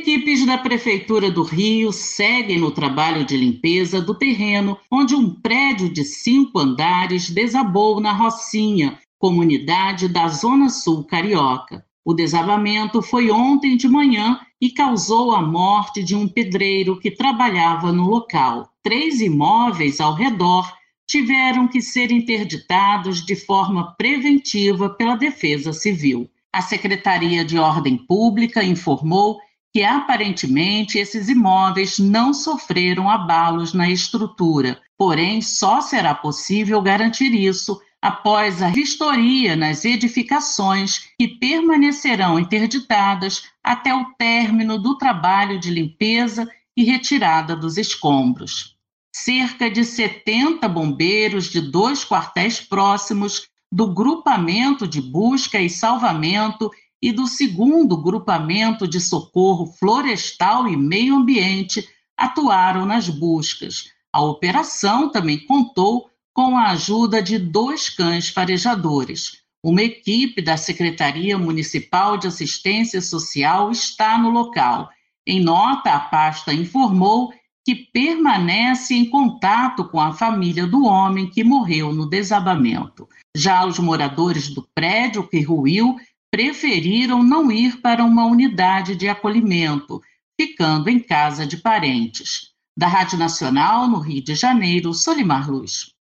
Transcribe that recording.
Equipes da Prefeitura do Rio seguem no trabalho de limpeza do terreno onde um prédio de 5 andares desabou na Rocinha, comunidade da Zona Sul Carioca. O desabamento foi ontem de manhã e causou a morte de um pedreiro que trabalhava no local. 3 imóveis ao redor tiveram que ser interditados de forma preventiva pela Defesa Civil. A Secretaria de Ordem Pública informou que aparentemente esses imóveis não sofreram abalos na estrutura, porém só será possível garantir isso após a vistoria nas edificações que permanecerão interditadas até o término do trabalho de limpeza e retirada dos escombros. Cerca de 70 bombeiros de 2 quartéis próximos do Grupamento de Busca e Salvamento e do 2º Grupamento de Socorro Florestal e Meio Ambiente atuaram nas buscas. A operação também contou com a ajuda de 2 cães farejadores. Uma equipe da Secretaria Municipal de Assistência Social está no local. Em nota, a pasta informou que permanece em contato com a família do homem que morreu no desabamento. Já os moradores do prédio que ruiu preferiram não ir para uma unidade de acolhimento, ficando em casa de parentes. Da Rádio Nacional, no Rio de Janeiro, Solimar Luz.